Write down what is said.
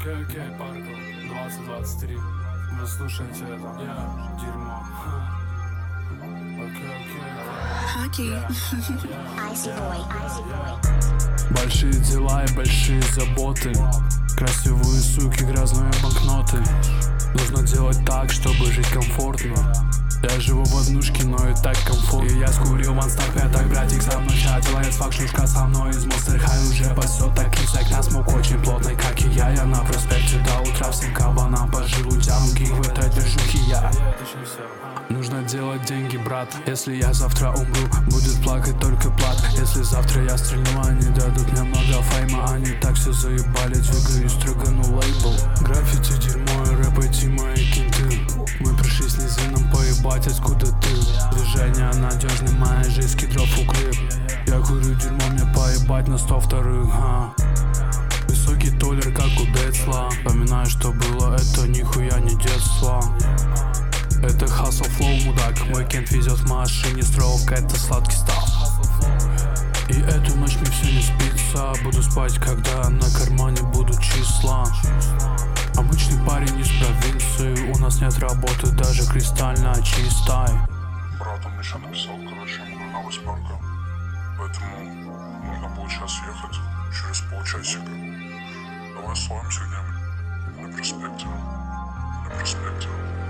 Окей, Паркл, 2023. Вы слушаете это? Я дерьмо. Окей. Большие дела и большие заботы, красивые суки, грязные банкноты. Нужно делать так, чтобы жить комфортно. Я живу в однушке, но и так комфортно. И я скурил ванстак, так братик со мной чат. Делает факт, шлюшка со мной из Monster High уже пасет. Так и зэк на смог очень плотный, как и я на проспекте до утра всем кабанам по желудям. Гиг в этой движухе я. Нужно делать деньги, брат. Если я завтра умру, будет плакать только плат. Если завтра я стрельну, они дадут мне много фейма. Они так все заебали, двигаю строгану лейбл. Граффити, дерьмо и рэп, эти мои кенты. Мы пришли с низином поебать, откуда ты. Движение надежное, моя жизнь кедров укреп. Я курю дерьмо, мне поебать на 102-х. Высокий толер, как у Децла. Вспоминаю, что было, это нихуя не детство. Это hustle flow, мудак. Мой кент везет в машине, строка, это сладкий став. И эту ночь мне все не спится. Буду спать, когда на кармане будут числа. Обычный парень из провинции. У нас нет работы, даже кристально чистой. Брат, он еще написал, короче, на 8 парка. Поэтому нужно будет сейчас ехать через полчасика. Давай словимся где-нибудь на проспекте. На проспекте.